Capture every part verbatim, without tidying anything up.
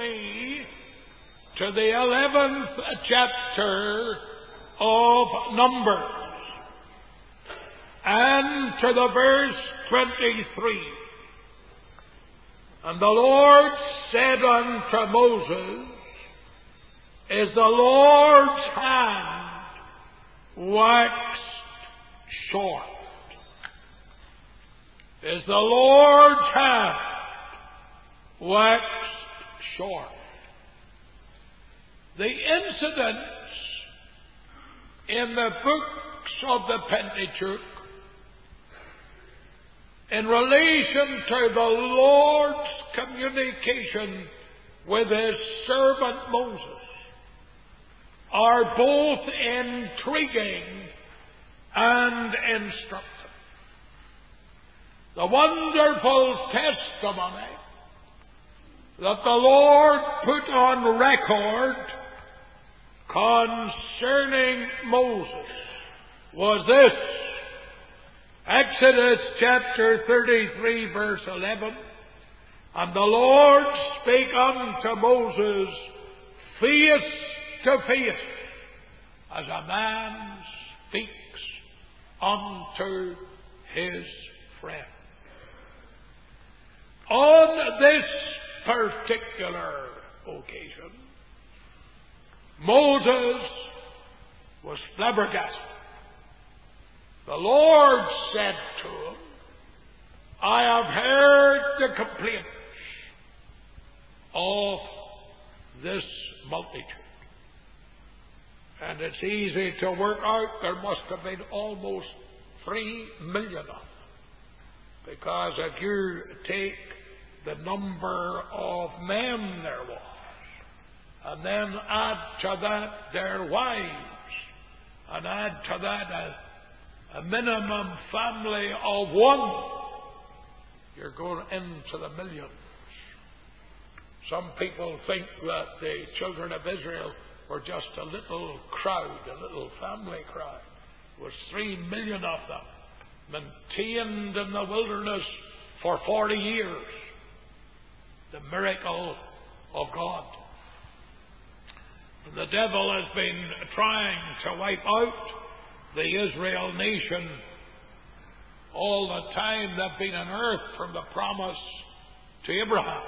me to the eleventh chapter of Numbers, and to the verse twenty-three. And the Lord said unto Moses, Is the Lord's hand waxed short? Is the Lord's hand waxed short? The incidents in the books of the Pentateuch in relation to the Lord's communication with His servant Moses are both intriguing and instructive. The wonderful testimony that the Lord put on record concerning Moses was this. Exodus chapter thirty-three, verse eleven. And the Lord spake unto Moses face to face, as a man speaks unto his friend. On this particular occasion, Moses was flabbergasted. The Lord said to him, I have heard the complaints of this multitude. And it's easy to work out there must have been almost three million of them. Because if you take the number of men there was, and then add to that their wives, and add to that a, a minimum family of one, you're going into the millions. Some people think that the children of Israel were just a little crowd, a little family crowd. There was three million of them, maintained in the wilderness for forty years. The miracle of God. The devil has been trying to wipe out the Israel nation all the time they've been on earth from the promise to Abraham.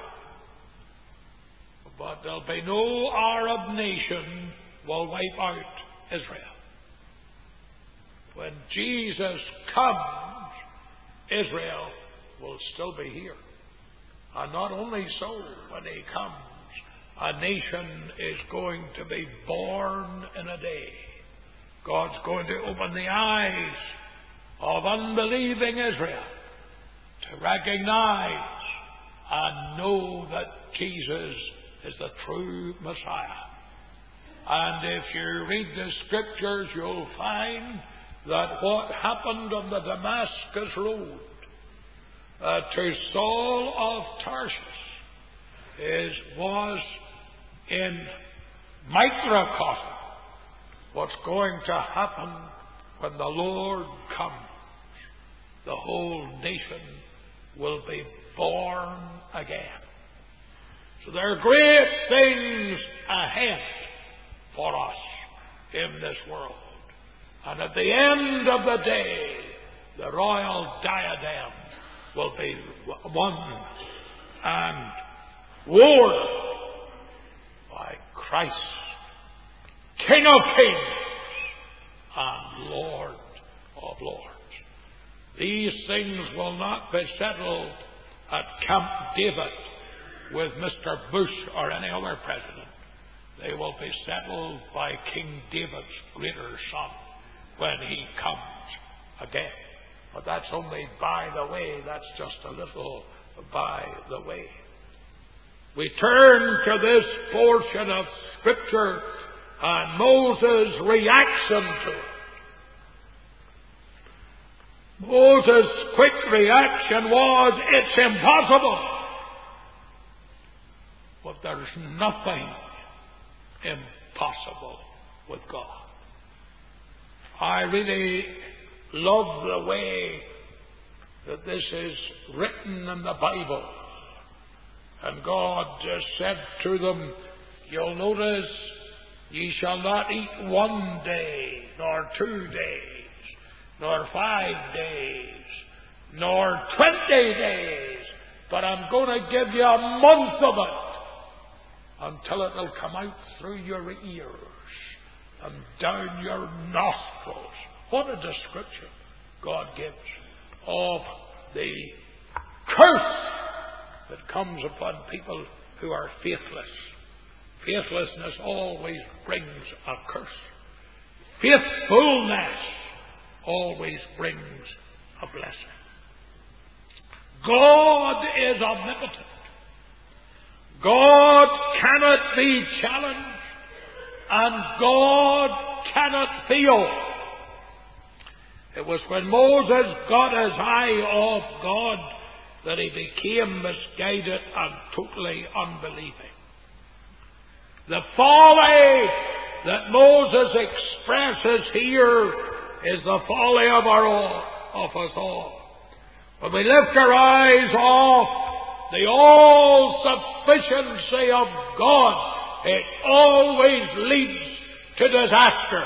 But there'll be no Arab nation will wipe out Israel. When Jesus comes, Israel will still be here. And not only so, when He comes, a nation is going to be born in a day. God's going to open the eyes of unbelieving Israel to recognize and know that Jesus is the true Messiah. And if you read the Scriptures, you'll find that what happened on the Damascus Road uh, to Saul of Tarsus is was in microcosm what's going to happen when the Lord comes. The whole nation will be born again. So there are great things ahead for us in this world. And at the end of the day, the royal diadem will be won and worn by Christ, King of kings and Lord of lords. These things will not be settled at Camp David with Mister Bush or any other president. They will be settled by King David's greater son when he comes again. But that's only by the way. That's just a little by the way. We turn to this portion of Scripture and Moses' reaction to it. Moses' quick reaction was, it's impossible. But there's nothing impossible with God. I really love the way that this is written in the Bible. And God just said to them, you'll notice, ye shall not eat one day, nor two days, nor five days, nor twenty days, but I'm going to give you a month of it until it will come out through your ears and down your nostrils. What a description God gives of the curse that comes upon people who are faithless. Faithlessness always brings a curse. Faithfulness always brings a blessing. God is omnipotent. God cannot be challenged, and God cannot fail. It was when Moses got his eye off God that he became misguided and totally unbelieving. The folly that Moses expresses here is the folly of our all, of us all. When we lift our eyes off the all-sufficiency of God, it always leads to disaster.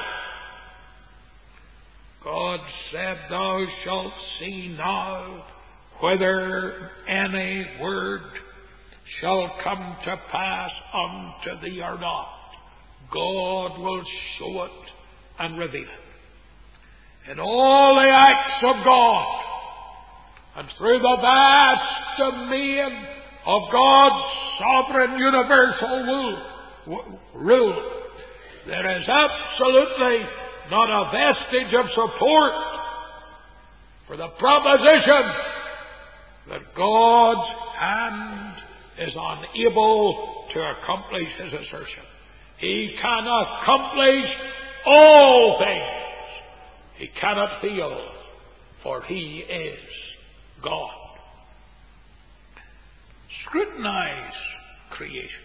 God said, thou shalt see now whether any word shall come to pass unto thee or not. God will show it and reveal it. In all the acts of God, and through the vast domain of God's sovereign universal rule, there is absolutely not a vestige of support for the proposition that God's hand is unable to accomplish his assertion. He can accomplish all things. He cannot fail, for he is God. Scrutinize creation.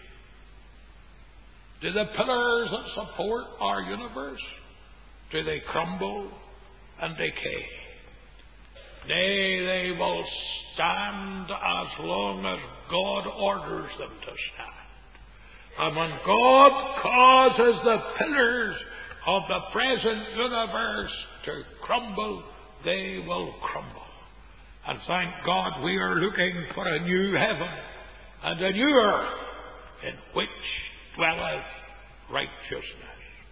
Do the pillars that support our universe, do they crumble and decay? Nay, they will stand as long as God orders them to stand. And when God causes the pillars of the present universe to crumble, they will crumble. And thank God we are looking for a new heaven and a new earth in which dwelleth righteousness.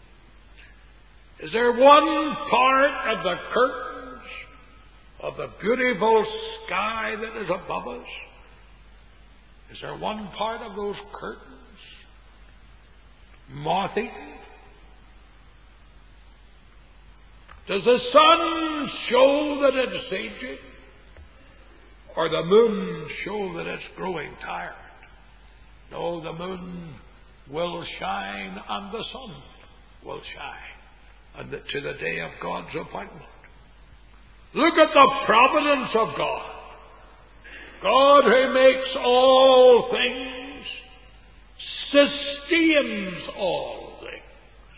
Is there one part of the curtains of the beautiful sky that is above us? Is there one part of those curtains moth-eaten? Does the sun show that it's aging? Or the moon show that it's growing tired? No, the moon will shine and the sun will shine, and to the day of God's appointment. Look at the providence of God. God who makes all things sustains all things.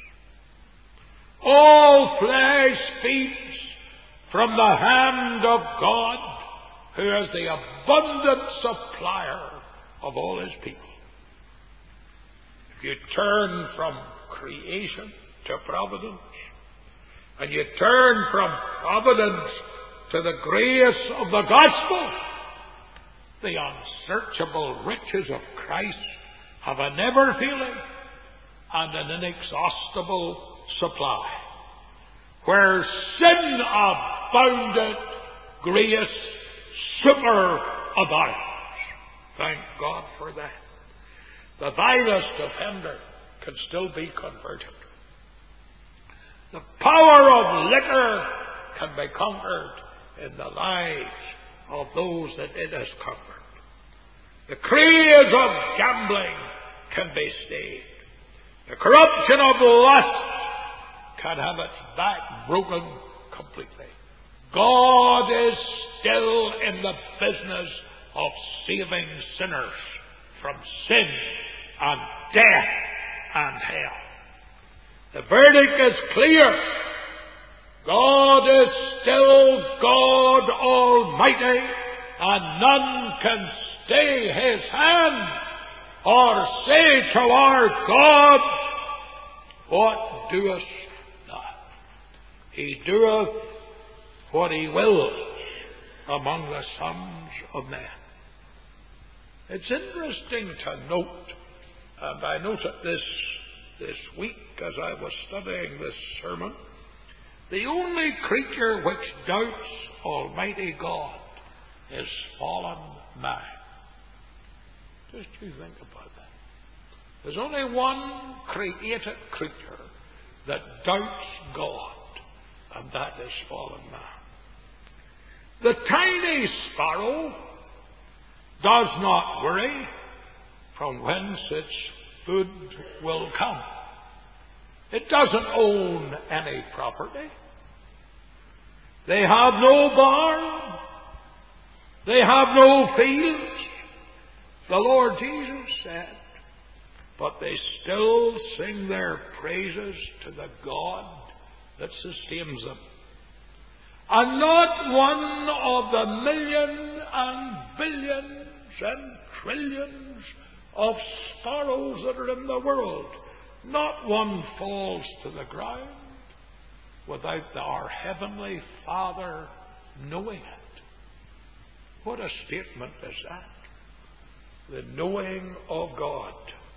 All flesh feeds from the hand of God, who is the abundant supplier of all his people. If you turn from creation to providence, and you turn from providence to the grace of the gospel, the unsearchable riches of Christ have a never-failing and an inexhaustible supply. Where sin abounded, grace superabounds. Thank God for that. The vilest offender can still be converted. The power of liquor can be conquered in the lives of those that it has conquered. The craze of gambling can be stayed. The corruption of lust can have its back broken completely. God is still in the business of saving sinners from sin and death and hell. The verdict is clear. God is still God Almighty, and none can stay his hand, or say to our God, what doest thou? He doeth what he wills among the sons of men. It's interesting to note, and I noted this this week as I was studying this sermon, the only creature which doubts Almighty God is fallen man. Just you think about that. There's only one created creature that doubts God, and that is fallen man. The tiny sparrow does not worry from whence its food will come. It doesn't own any property. They have no barn. They have no fields. The Lord Jesus said, but they still sing their praises to the God that sustains them. And not one of the million and billions and trillions of sparrows that are in the world, not one falls to the ground without our Heavenly Father knowing it. What a statement is that? The knowing of God.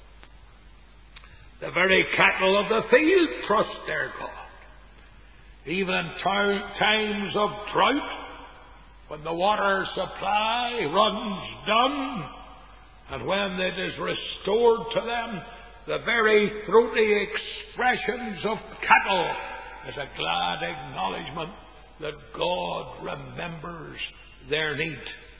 The very cattle of the field trust their God. Even in times of drought, when the water supply runs down, and when it is restored to them, the very throaty expressions of cattle is a glad acknowledgement that God remembers their need.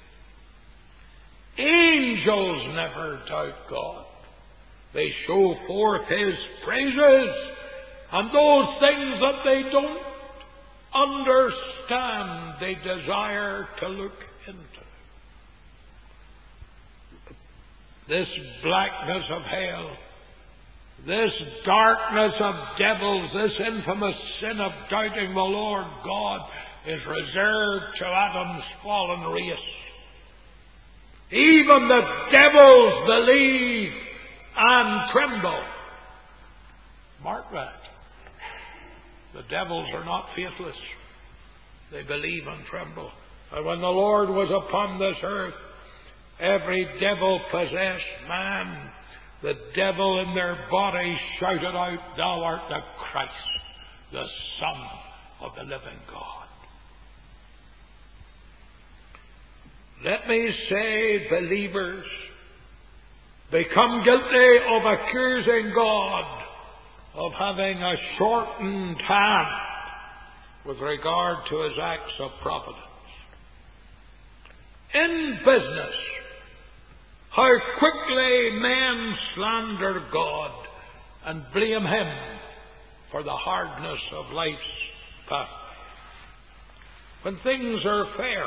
Angels never doubt God. They show forth His praises, and those things that they don't understand, they desire to look into. This blackness of hell, this darkness of devils, this infamous sin of doubting the Lord God is reserved to Adam's fallen race. Even the devils believe and tremble. Mark that. The devils are not faithless. They believe and tremble. And when the Lord was upon this earth, every devil-possessed man, the devil in their body shouted out, Thou art the Christ, the Son of the living God. Let me say, believers, become guilty of accusing God of having a shortened hand with regard to His acts of providence. In business, how quickly men slander God and blame Him for the hardness of life's path. When things are fair,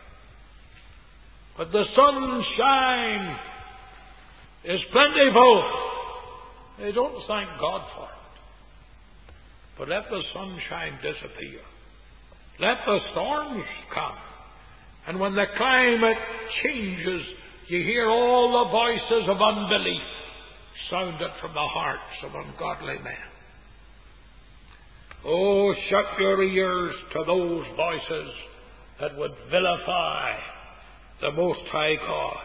when the sunshine is plentiful, they don't thank God for it. But let the sunshine disappear. Let the storms come. And when the climate changes, you hear all the voices of unbelief sounded from the hearts of ungodly men. Oh, shut your ears to those voices that would vilify the Most High God.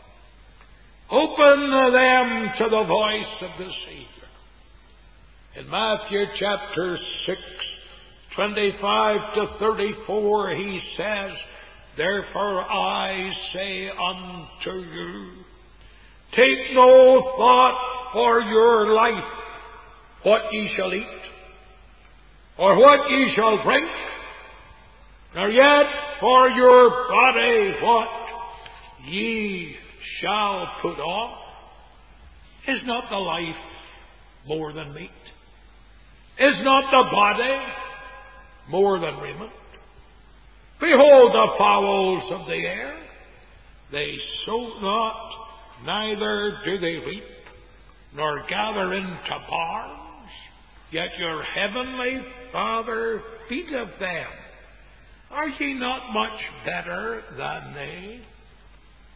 Open them to the voice of the Savior. In Matthew chapter six, twenty-five to thirty-four, He says, Therefore I say unto you, take no thought for your life, what ye shall eat, or what ye shall drink, nor yet for your body what ye shall put on. Is not the life more than meat? Is not the body more than raiment? Behold the fowls of the air. They sow not, neither do they reap, nor gather into barns, yet your heavenly Father feedeth them. Are ye not much better than they?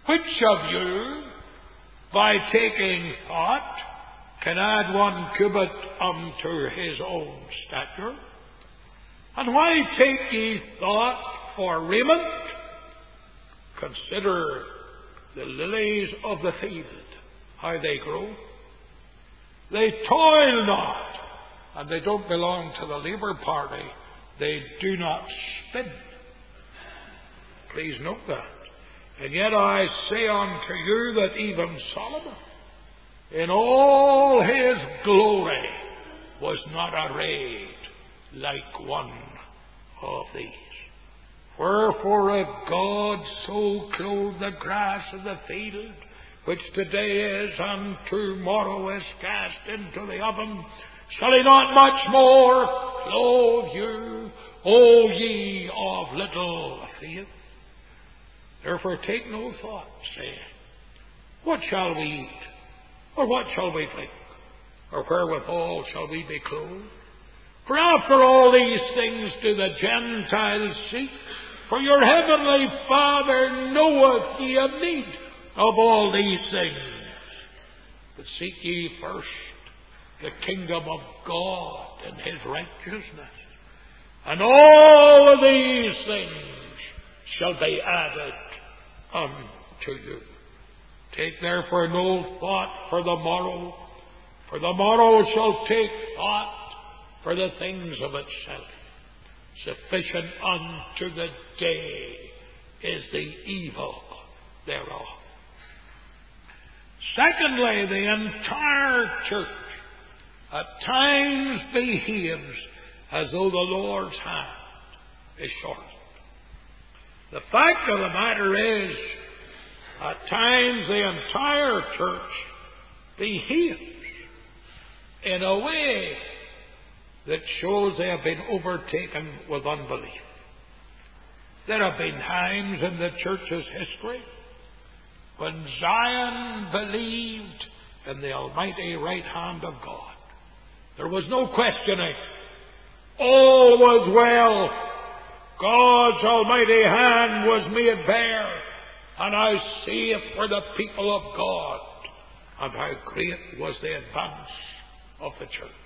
Which of you, by taking thought, can add one cubit unto his own stature? And why take ye thought for raiment? Consider the lilies of the field, how they grow. They toil not, and they don't belong to the Labour Party. They do not spin. Please note that. And yet I say unto you that even Solomon, in all his glory, was not arrayed like one of these. Wherefore, if God so clothe the grass of the field, which today is and tomorrow is cast into the oven, shall he not much more clothe you, O ye of little faith? Therefore take no thought, saying, what shall we eat? Or what shall we drink? Or wherewithal shall we be clothed? For after all these things do the Gentiles seek, for your heavenly Father knoweth ye have need of all these things. But seek ye first the kingdom of God and his righteousness, and all of these things shall be added unto you. Take therefore no thought for the morrow, for the morrow shall take thought for the things of itself. Sufficient unto the day is the evil thereof. Secondly, the entire church at times behaves as though the Lord's hand is shortened. The fact of the matter is, at times the entire church behaves in a way that shows they have been overtaken with unbelief. There have been times in the church's history when Zion believed in the almighty right hand of God. There was no questioning. All was well. God's almighty hand was made bare, and how safe were the people of God, and how great was the advance of the church.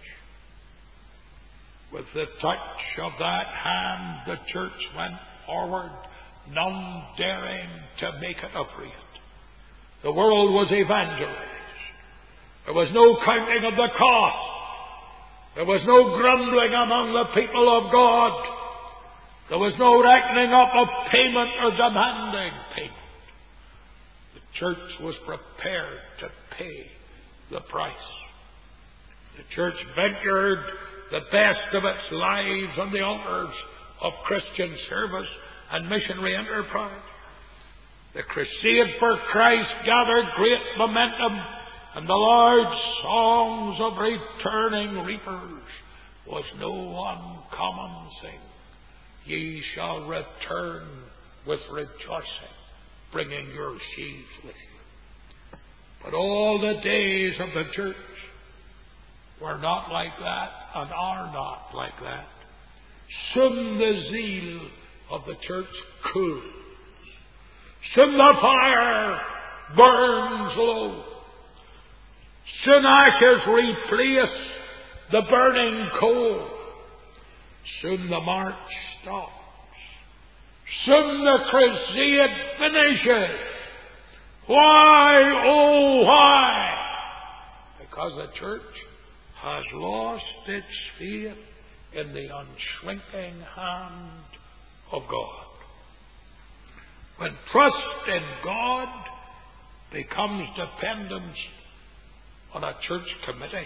With the touch of that hand, the church went forward, none daring to make it afraid. The world was evangelized. There was no counting of the cost. There was no grumbling among the people of God. There was no reckoning up of payment or demanding payment. The church was prepared to pay the price. The church ventured the best of its lives on the altars of Christian service and missionary enterprise. The crusade for Christ gathered great momentum, and the loud songs of returning reapers was no uncommon thing. Ye shall return with rejoicing, bringing your sheaves with you. But all the days of the church were not like that, and are not like that. Soon the zeal of the church cools. Soon the fire burns low. Soon ashes replace the burning coal. Soon the march stops. Soon the crusade finishes. Why, oh why? Because the church has lost its faith in the unshrinking hand of God. When trust in God becomes dependence on a church committee,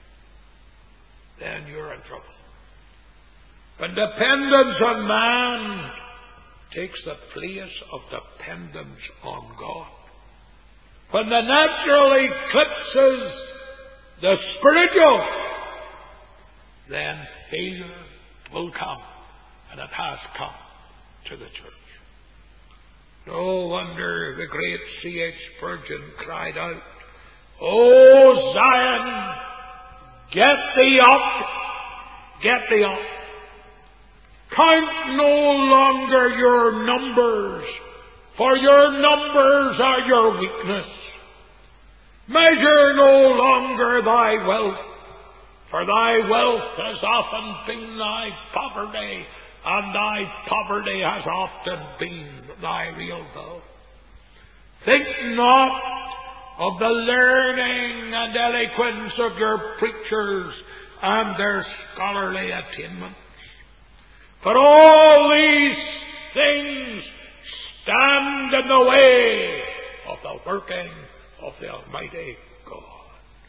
then you're in trouble. When dependence on man takes the place of dependence on God, when the natural eclipses the spiritual, then failure will come, and it has come to the church. No wonder the great C H Spurgeon cried out, "O Zion, get thee up, get thee up. Count no longer your numbers, for your numbers are your weakness. Measure no longer thy wealth, for thy wealth has often been thy poverty, and thy poverty has often been thy real wealth. Think not of the learning and eloquence of your preachers and their scholarly attainments, for all these things stand in the way of the working of the Almighty God.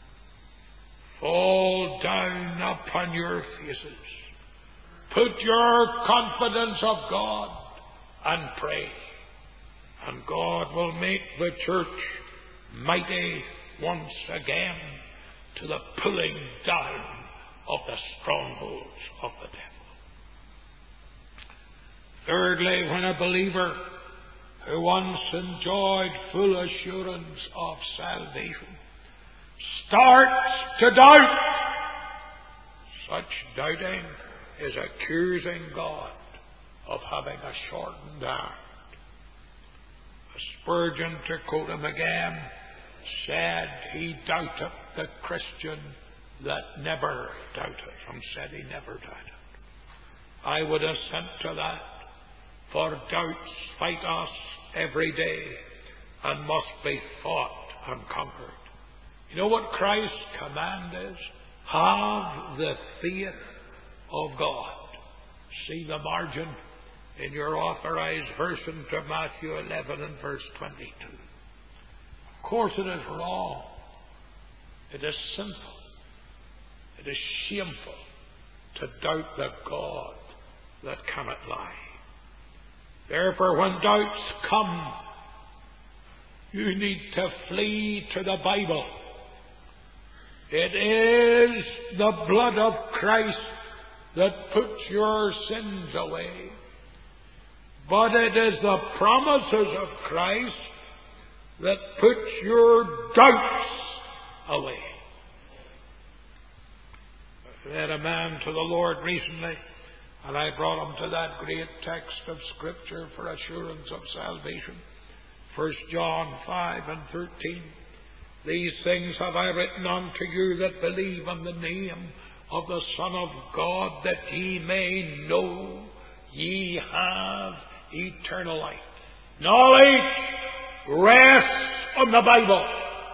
Fall down upon your faces. Put your confidence of God and pray. And God will make the church mighty once again to the pulling down of the strongholds of the devil. Thirdly, when a believer who once enjoyed full assurance of salvation starts to doubt, such doubting is accusing God of having a shortened arm. Spurgeon, to quote him again, said he doubted the Christian that never doubted, and said he never doubted. I would assent to that, for doubts fight us every day and must be fought and conquered. You know what Christ's command is? Have the faith of God. See the margin in your authorized version to Matthew eleven and verse twenty-two. Of course it is wrong. It is sinful. It is shameful to doubt the God that cannot lie. Therefore, when doubts come, you need to flee to the Bible. It is the blood of Christ that puts your sins away. But it is the promises of Christ that put your doubts away. I led a man to the Lord recently, and I brought him to that great text of Scripture for assurance of salvation. First John five and thirteen. These things have I written unto you that believe on the name of the Son of God, that ye may know ye have eternal life. Knowledge rests on the Bible.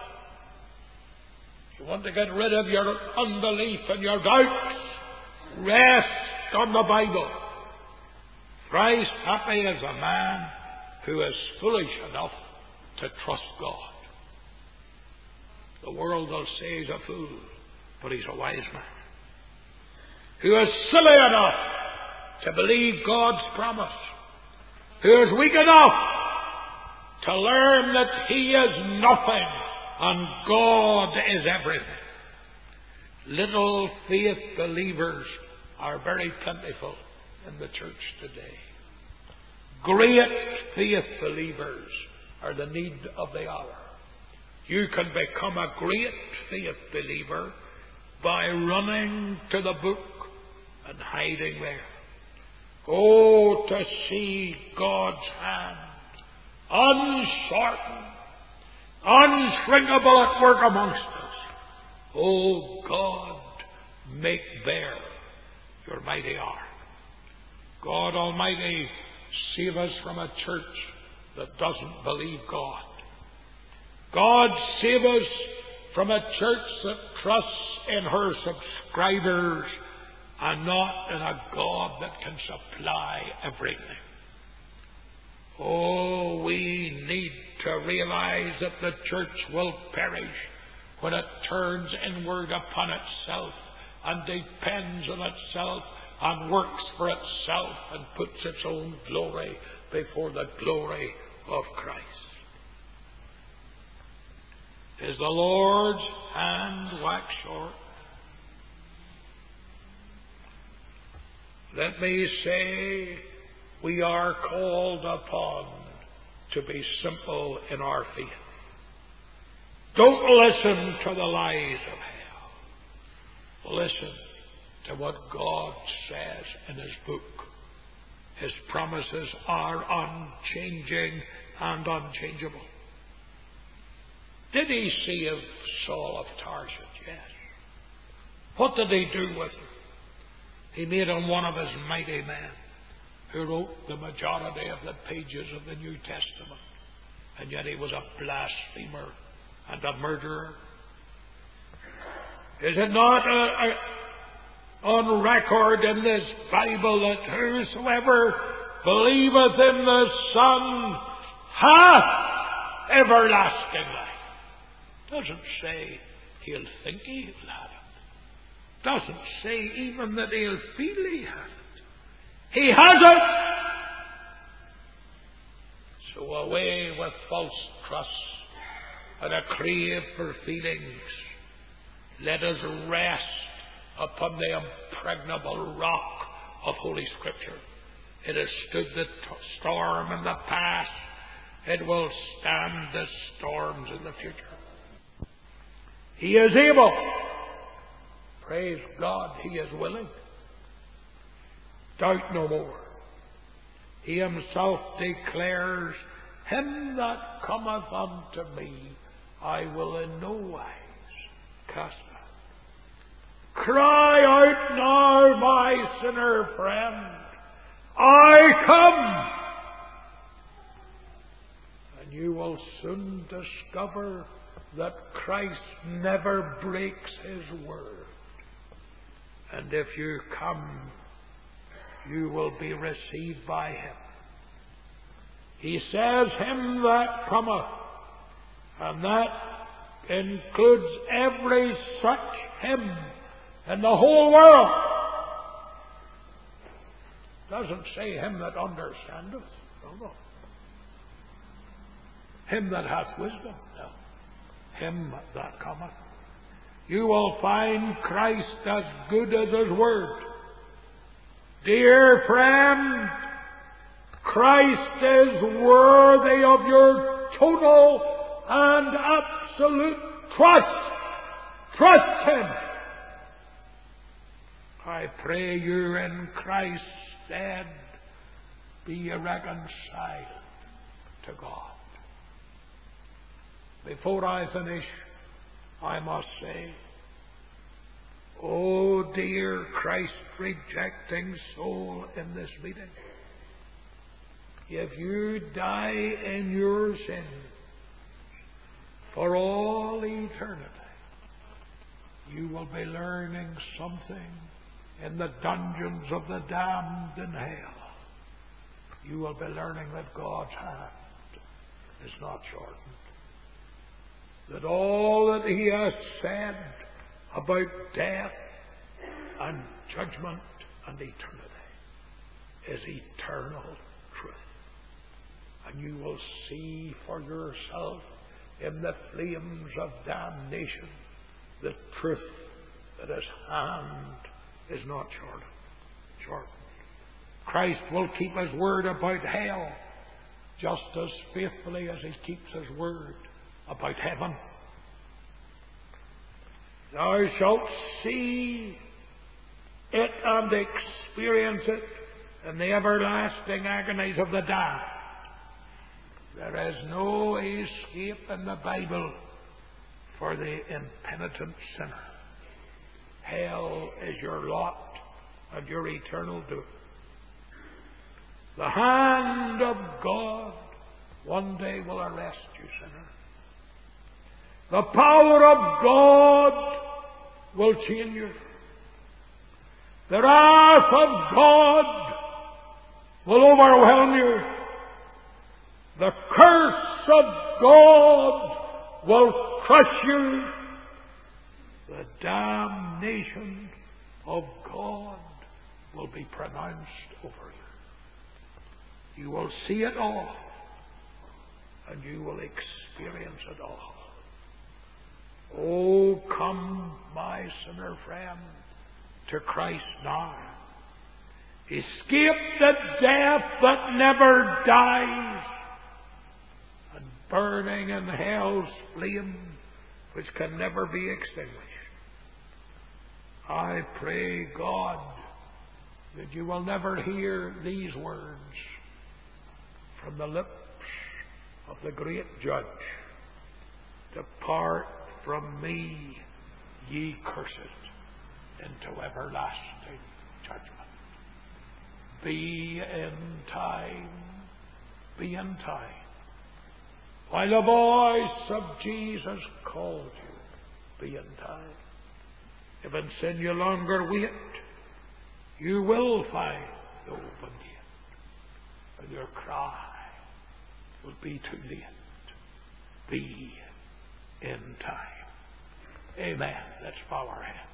If you want to get rid of your unbelief and your doubts, rest on the Bible. Thrice happy is a man who is foolish enough to trust God. The world will say he's a fool, but he's a wise man. Who is silly enough to believe God's promise. Who is weak enough to learn that he is nothing and God is everything. Little faith believers are very plentiful in the church today. Great faith believers are the need of the hour. You can become a great faith believer by running to the book and hiding there. Oh, to see God's hand, unshortened, unshrinkable at work amongst us. Oh, God, make bare your mighty arm. God Almighty, save us from a church that doesn't believe God. God, save us from a church that trusts in her subscribers and not in a God that can supply everything. Oh, we need to realize that the church will perish when it turns inward upon itself and depends on itself and works for itself and puts its own glory before the glory of Christ. Is the Lord's hand wax short? Let me say, we are called upon to be simple in our faith. Don't listen to the lies of hell. Listen to what God says in His book. His promises are unchanging. and unchangeable. Did he save Saul of Tarsus? Yes. What did he do with him? He made him one of his mighty men who wrote the majority of the pages of the New Testament. And yet he was a blasphemer and a murderer. Is it not a, a, on record in this Bible that whosoever believeth in the Son hath everlasting life? Doesn't say he'll think he'll have it. Doesn't say even that he'll feel he has it. He has it! So away with false trust and a crave for feelings. Let us rest upon the impregnable rock of Holy Scripture. It has stood the t- storm in the past. It will stand the storms in the future. He is able. Praise God, He is willing. Doubt no more. He Himself declares, Him that cometh unto me, I will in no wise cast out. Cry out now, my sinner friend, I come! And you will soon discover that Christ never breaks His word. And if you come, you will be received by Him. He says, Him that cometh, and that includes every such hymn in the whole world. Doesn't say him that understandeth. No, no. Him that hath wisdom. No. Him that cometh. You will find Christ as good as His word. Dear friend, Christ is worthy of your total and absolute trust. Trust Him. I pray you in Christ's stead be reconciled to God. Before I finish, I must say, oh dear Christ-rejecting soul in this meeting, if you die in your sins for all eternity, you will be learning something in the dungeons of the damned in hell. You will be learning that God's hand is not shortened. That all that He has said about death and judgment and eternity is eternal truth. And you will see for yourself in the flames of damnation the truth that His hand is not shortened. shortened. Christ will keep His word about hell just as faithfully as He keeps His word about heaven. Thou shalt see it and experience it in the everlasting agonies of the damned. There is no escape in the Bible for the impenitent sinner. Hell is your lot and your eternal doom. The hand of God one day will arrest you, sinner. The power of God will chain you. The wrath of God will overwhelm you. The curse of God will crush you. The damnation of God will be pronounced over you. You will see it all, and you will experience it all. Oh, come, my sinner friend, to Christ now. Escape the death that never dies, and burning in hell's flame, which can never be extinguished. I pray God that you will never hear these words from the lips of the great Judge. Depart from me, ye cursed, into everlasting judgment. Be in time, be in time. While the voice of Jesus calls you, be in time. If in sin you longer wait, you will find the open gate, and your cry will be too late. Be in time. Amen. Let's bow our heads.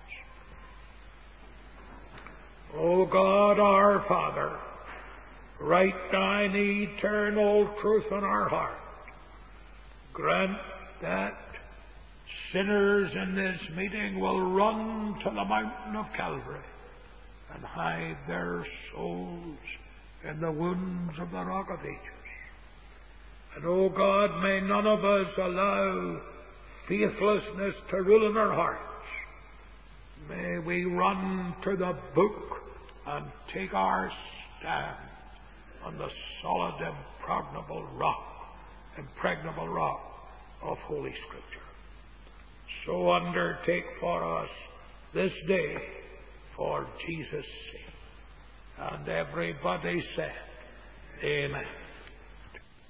O God our Father, write thine eternal truth in our heart. Grant that sinners in this meeting will run to the mountain of Calvary and hide their souls in the wounds of the Rock of Ages. And, O God, may none of us allow faithlessness to rule in our hearts. May we run to the book and take our stand on the solid, impregnable rock, impregnable rock of Holy Scripture. So undertake for us this day for Jesus' sake. And everybody said, Amen.